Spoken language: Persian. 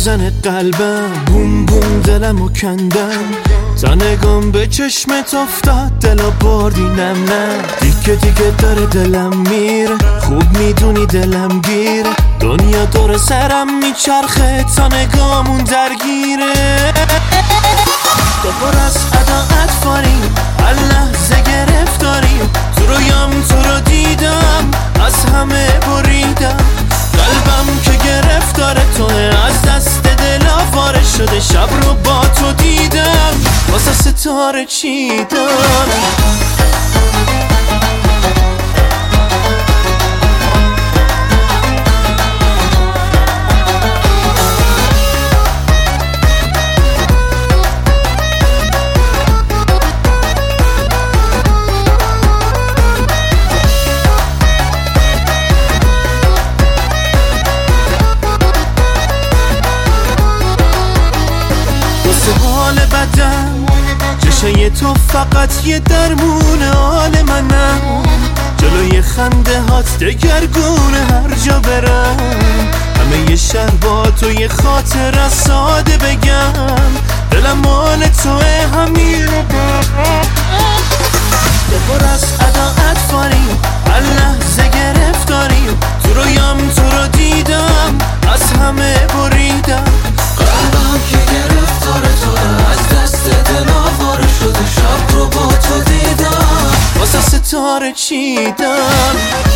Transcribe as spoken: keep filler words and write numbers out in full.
میزنه قلبم، بوم بوم دلمو کندم. تا نگام به چشمت افتاد دلا بردی نم نم. دیگه دیگه داره دلم میره، خوب میدونی دلم گیره. دنیا دور سرم میچرخه تا نگامون درگیره. تو پر از عداعت فاریم، هر لحظه گرفتاریم. تو رویام تو رو دیدم، از همه بریدم. قلبم که گرفتار توه، از دست دل آواره شده. شب رو با تو دیدم، واسه ستاره چیدم. حال بدم چشای تو فقط یه درمونه، حال منم جلوی خنده هات دگرگونه. هر جا برم همه یه شهر با تو یه خاطر ساده بگم. دلم مال توه همین رو پر از عداعت فاریم، هر لحظه گرفتاریم. تو رویام تو رو دیدم، از همه بریدم. قلبم که گرفتار توه، از دست دل آواره شده. شب رو با تو دیدم، واسه ستاره چیدم.